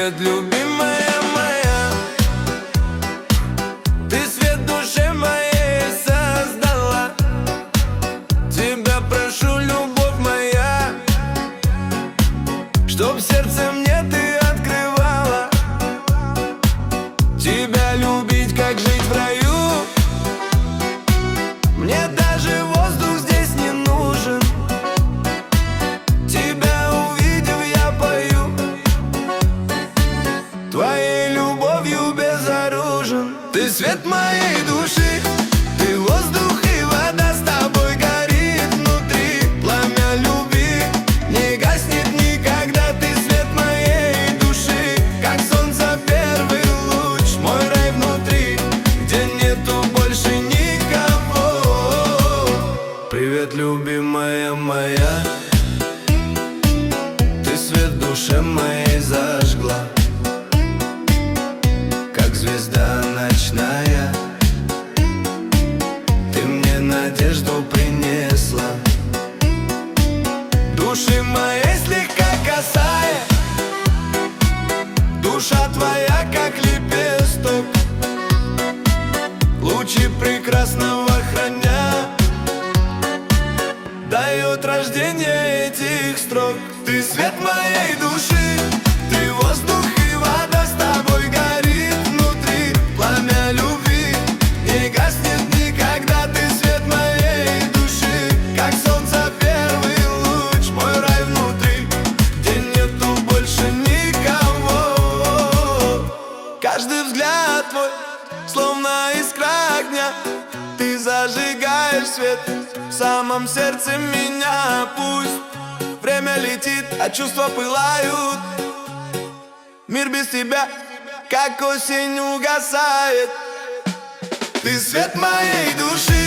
Привет, любимая моя, ты свет душе моей создала. Тебя прошу, любовь моя, чтоб сердце мне ты открывала. Тебя любить, как жить в раю. Мне даже воздух здесь не нужен. Тебя увидев, я пою. Твоей любовью безоружен. Ты свет моей души, ты воздух и вода, с тобой горит внутри пламя любви. Не гаснет никогда, ты свет моей души, как солнце первый луч, мой рай внутри, где нету больше никого. Привет, любимая моя, ты свет в душе моей зажгла, как звезда ночная. Ты мне надежду принесла, души моей слегка касая. Душа твоя, как лепесток, лучи прекрасного храня, дает рождение этих строк. Ты свет моей души, ты воздух и вода, с тобой горит внутри пламя любви. Не гаснет никогда, ты свет моей души, как солнце первый луч, мой рай внутри, где нету больше никого. Каждый взгляд твой, словно искра огня, ты зажигаешь свет в самом сердце меня. Пусть время летит, а чувства пылают. Мир без тебя, как осень, угасает. Ты свет моей души,